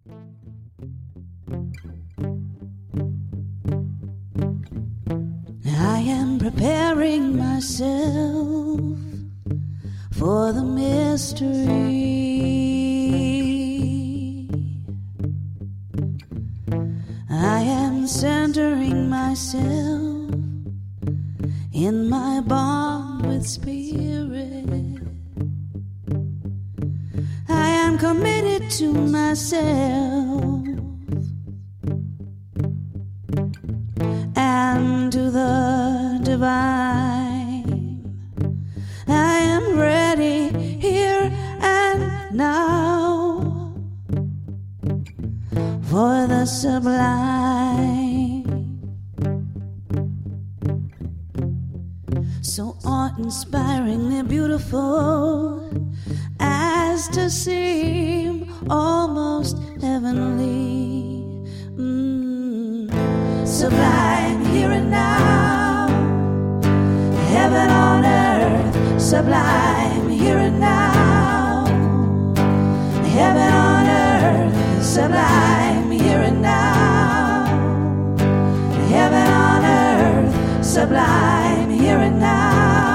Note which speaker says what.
Speaker 1: I am preparing myself for the mystery. I am centering myself in my bond with spirit. I am committed to myself and to the divine. I am ready here and now for the sublime. So awe-inspiringly beautiful as to seem almost heavenly. Sublime here and now, heaven on earth. Sublime here and now, heaven on earth. Sublime here and now, heaven on earth. Sublime here and now.